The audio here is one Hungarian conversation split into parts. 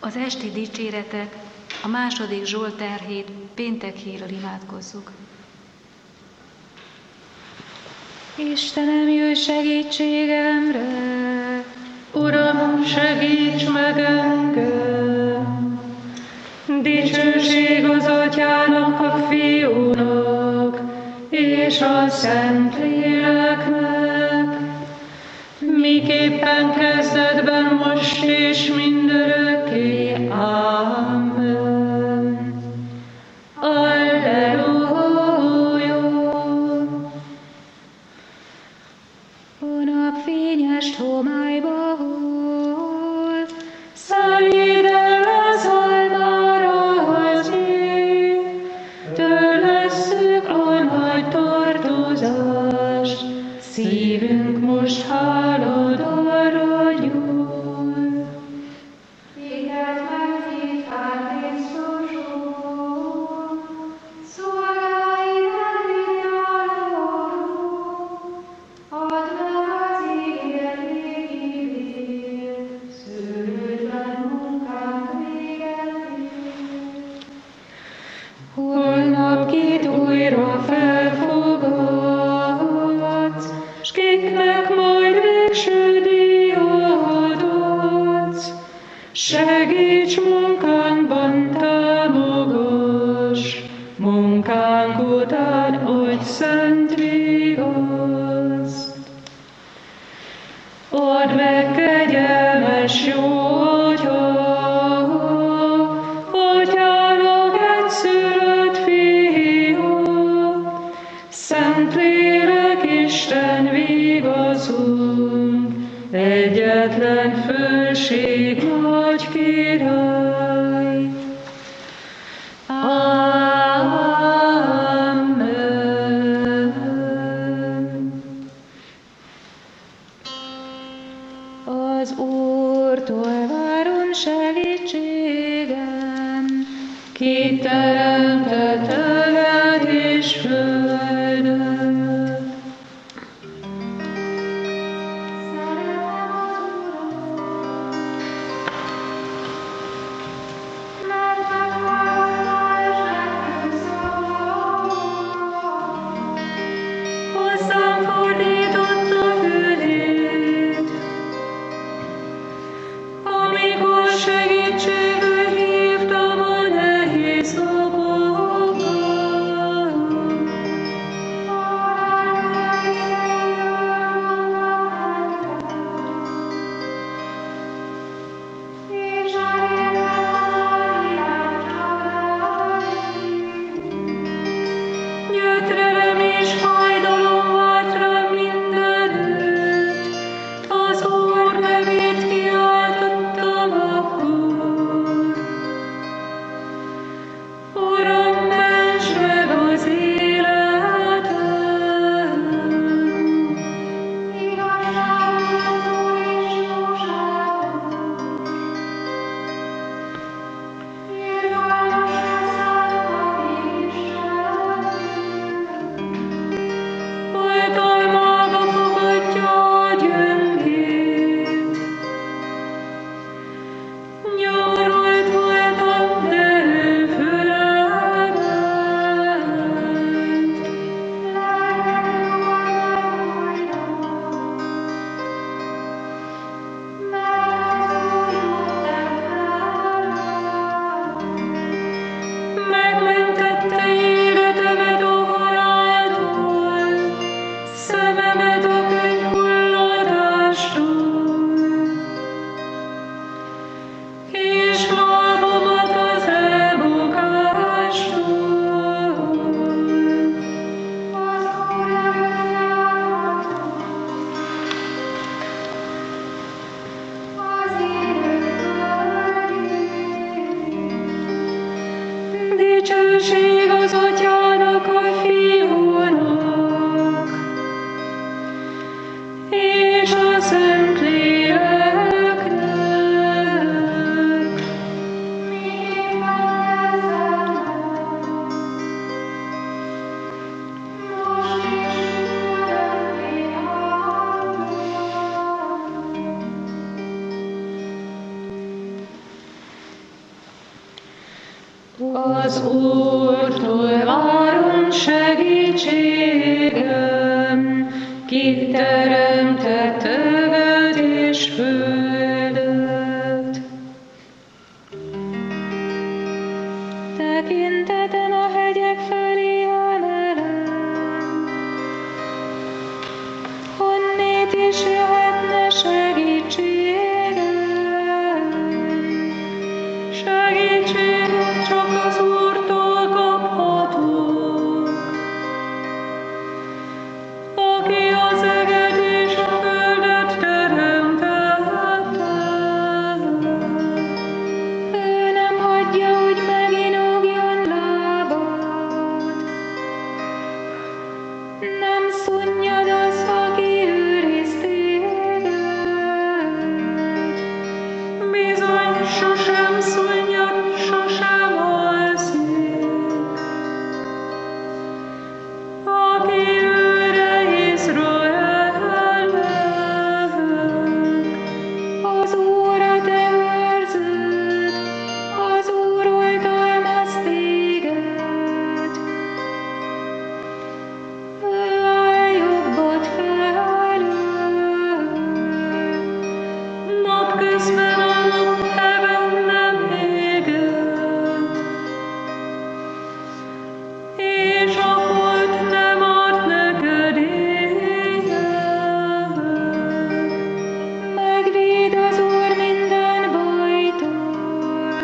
Az esti dicséretet, a második Zsolt terhét péntekhíjról imádkozzuk. Istenem, jöjj segítségemre! Uram, segíts meg engem! Dicsőség az Atyának, a Fiúnak, és a Szentléleknek, miképpen kezdetben, most és mindörökké. Amen. Alleluja! A nap fényes homályba hol, szállj el az almára az ég, törlesszük a nagy tartozást, szívünk most hálad arra nyúl. Téged meghitván Krisztusunk, szolgáid eljáródunk, add meg az ígért ígért, szőrötlen munkánk véget ér. Holnap kit újra felfogadsz, s kiknek majd végső díjat adsz. Segíts munkánkban, támogass, munkánk után adj szent vigaszt. Add meg kegyelmes jó Atya, Atyának egyszülött Fia, Szentlélek Isten vigaszunk, egyetlen főség nagy király. Amen. Az Úrtól várom segítségem, ki teremtett tölvet és földet. Szeretem az Urat, mert meghallgatás legfőbb Hozzám fordította fülét, amikor segítségül hívtam a nehéz napon. Az Úrtól várom segítségem, ki teremtett tövet és földet. Tekintetem a hegyek felé emelem, honnét is jöhetne segítségem. Segítséget csak az Úrtól kaphatok, aki az eget és a földet teremtette. Ő nem hagyja, hogy meginogjon lábad, nem szunnyad az, aki őriz téged. Bizony sosem szunnyad, sosem alszik, aki őre Izraelnek. Az Úr a te őrződ, az Úr oltalmaz téged. Ő áll jobbad felől, napközben a napheven nem éget, és a hold nem ad neked éjjel. Megvéd az Úr minden bajtól,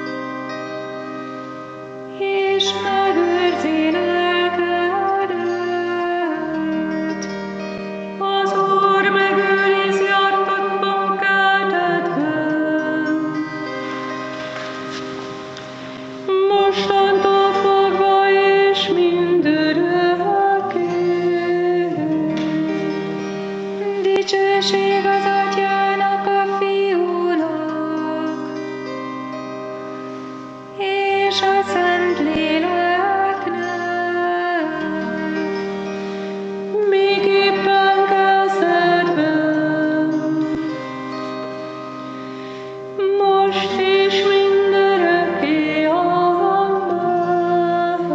és megőrzi lelkedet. Az Úr megőriz jártatban keltetben, mostantól fogva és mindörökké. Dicsőség az Atyának, a Fiúnak, és a Szentléleknek, miképpen kezdetben, most és mindörökké. Amen.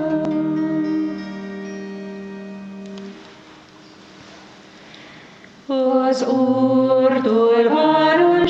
Az Úrtól várom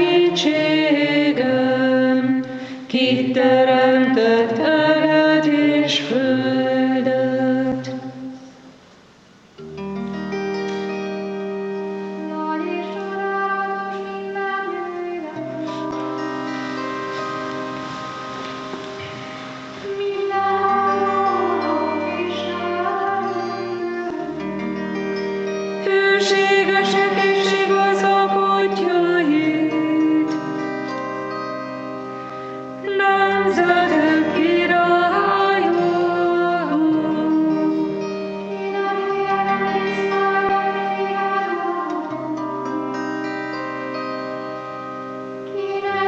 segítségem, ki teremtett eget és földet. Nagy és csodálatos minden műves, minden halló Isten. Hűségesek és igazak útjait, nemzetek királya. Kinek jelentés szolgál fiadó, kinek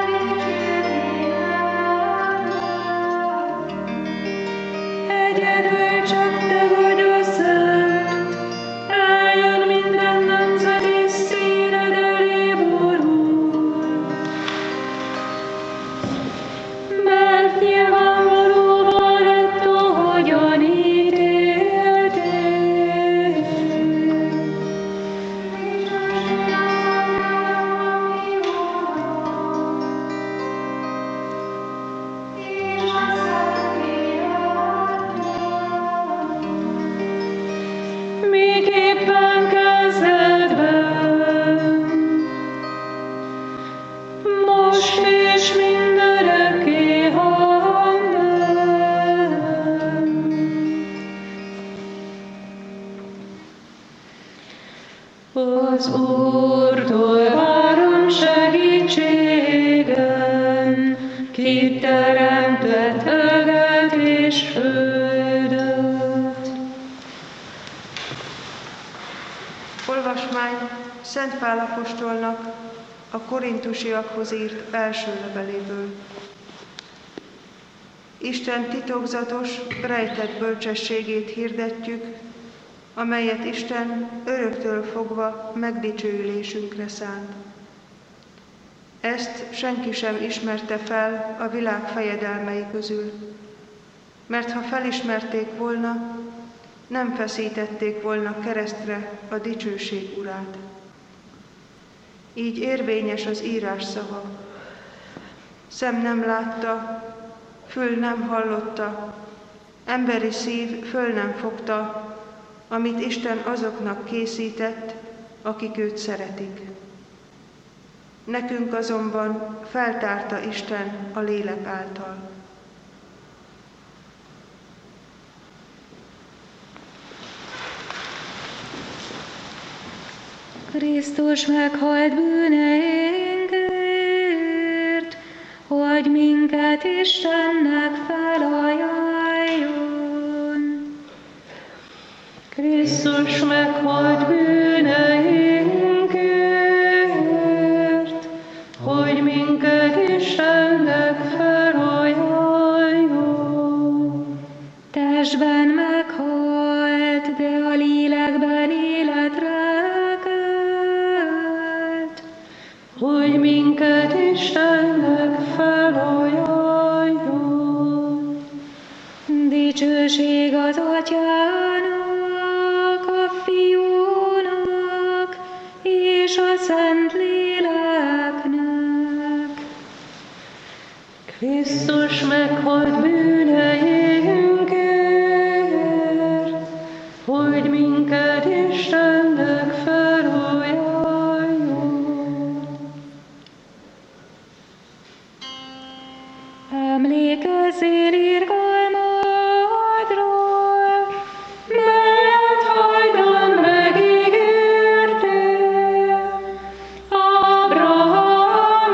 dicsőséged. Egyedül csak te vagy a Szent, eljön minden nemzet és színed elé borul. Mert nyilvánvalóvá lett, ahogyan ítéltél. Dicsőség az Atyának, a Fiúnak, és a Szentléleknek. Miképpen kezdetben, most és mindörökké. Amen. Az Úrtól várom segítségem, ki teremtett eget és földet. Olvasmány Szent Pál apostolnak a korintusiakhoz írt első leveléből. Isten titokzatos, rejtett bölcsességét hirdetjük, amelyet Isten öröktől fogva megdicsőülésünkre szánt. Ezt senki sem ismerte fel a világ fejedelmei közül, mert ha felismerték volna, nem feszítették volna keresztre a dicsőség urát. Így érvényes az írás szava. Szem nem látta, fül nem hallotta, emberi szív föl nem fogta, amit Isten azoknak készített, akik őt szeretik. Nekünk azonban feltárta Isten a lélek által. Krisztus meghalt bűneinkért, hogy minket Istennek felajánljon. Krisztus meghalt bűneinkért, hogy minket Istennek felajánljon. Testben meghalt, de a lélekben életre kelt, hogy minket Istennek felajánljon. dicsőség az Atyának, a Fiúnak és a Szent Léleknek. Krisztus meghalt bűneinkért, hogy minket Istennek felajánljon. Emlékezzél irgalmadról, Melyet hajdan megígértél Ábrahám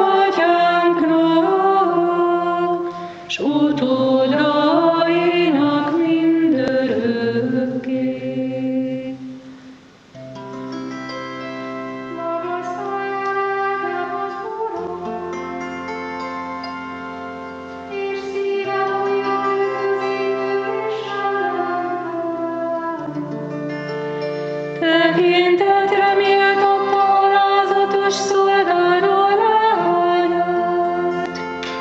atyánknak, s utódainak mindörökké. magasztalják az Urat, és szíve újra üdvözít Istenben. Tekintetre méltóbb alázatos szolgáló lányát.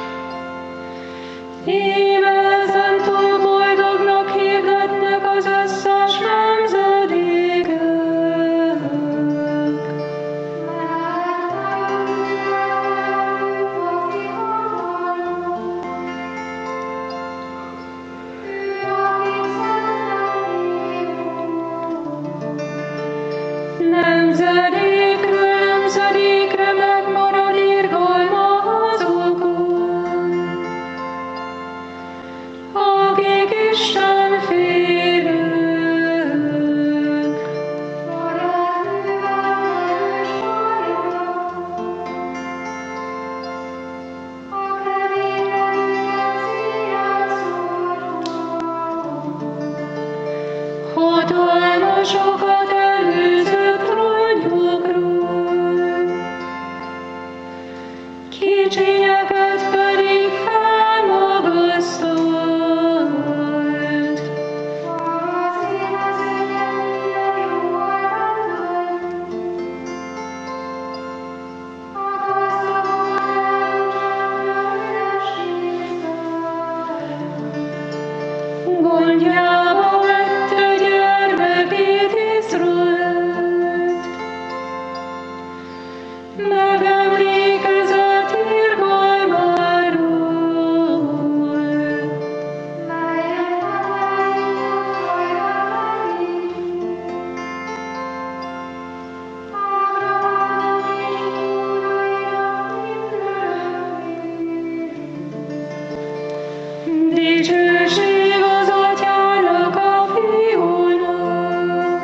Íme ezentúl boldognak hirdetnek az összes nemzedékek. Nemzedékről nemzedékre megmarad irgalma azokon, akik Isten félők. Hatalmasokat előző trónjukról, kicsinyeket pedig felmagasztalt. Gondjába vette gyermekét Izraelt, megemlékezett irgalmáról. Dicsőség az Atyának, a Fiúnak,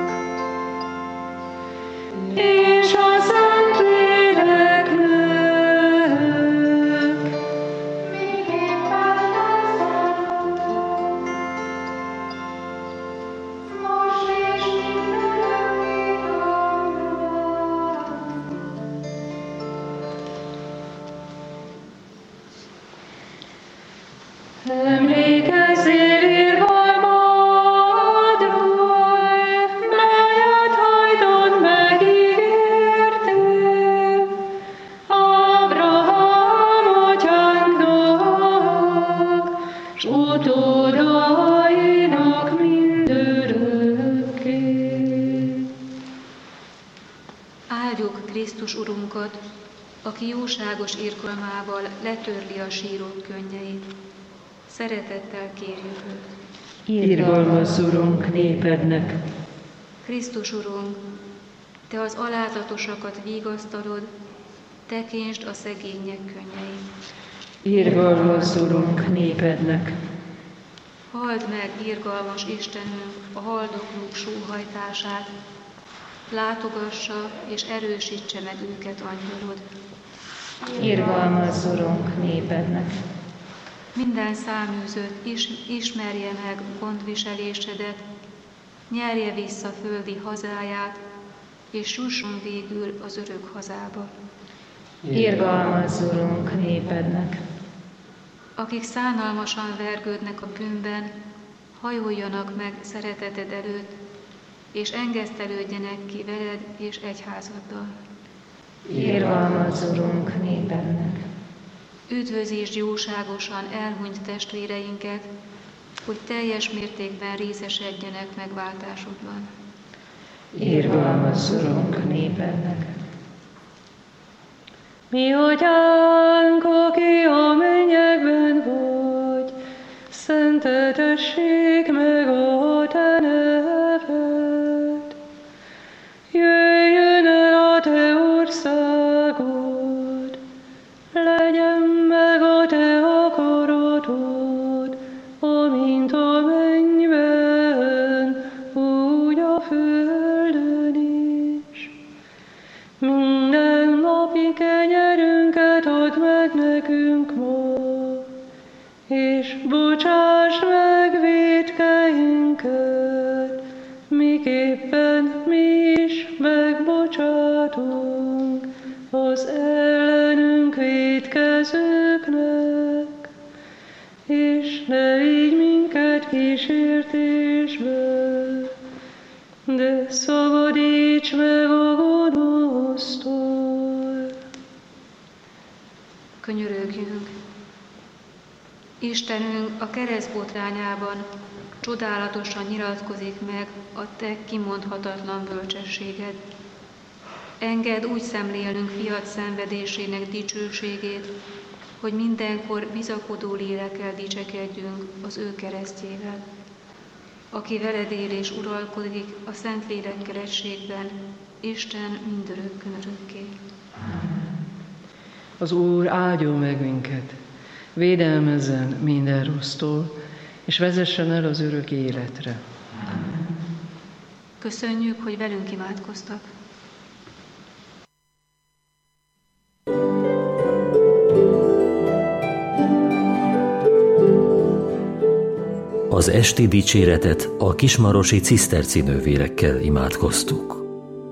és a Szent Léleknek. Miképpen most és mindörökké. Emlékezzél irgalmadról, melyet hajdan megígértél Ábrahám atyánknak, s utódainak Halljuk Krisztus Urunkat, aki jóságos irgalmával letörli a sírok könnyeit. Szeretettel kérjük őt. Irgalmazz, Urunk, népednek! Krisztus Urunk, Te az alázatosakat vigasztalod, tekintsd a szegények könnyeit. Irgalmazz, Urunk, népednek! Halld meg, irgalmas Istenünk, a haldoklók sóhajtását, látogassa és erősítse meg őket angyalod. Irgalmazz, Urunk, népednek! Minden száműzött ismerje meg gondviselésedet, nyerje vissza földi hazáját, és jusson végül az örök hazába. Irgalmazz, Urunk, népednek! Akik szánalmasan vergődnek a bűnben, hajoljanak meg szereteted előtt, és engesztelődjenek ki veled és egyházaddal. Irgalmazz, Urunk, népednek! Üdvözítsd jóságosan elhunyt testvéreinket, hogy teljes mértékben részesedjenek megváltásodban. Irgalmazz, Urunk, népednek! Mi atyánk, aki a mennyekben vagy, szenteltessék meg a te neved. Jöjjön el a te országod, legyen meg a te akaratod, amint a mennyben, úgy a földön is. Minden napi kenyerünket add meg nekünk ma, és bocsásd meg vétkeinket, miképpen mi is megbocsátunk az ellenünk vétkezőknek, és ne vigy minket kísértésbe, de szabadíts meg a gonosztól. Könyörögjünk! Istenünk a keresztbotrányában csodálatosan nyilatkozik meg a te kimondhatatlan bölcsességed. Engedd úgy szemlélnünk fiad szenvedésének dicsőségét, hogy mindenkor bizakodó lélekkel dicsekedjünk az ő keresztjével, aki veled él és uralkodik a Szentlélekkel egységben, Isten mindörökkön örökké. Az Úr áldjon meg minket, védelmezzen minden rossztól, és vezessen el az örök életre. Köszönjük, hogy velünk imádkoztak. Az esti dicséretet a kismarosi ciszterci nővérekkel imádkoztuk.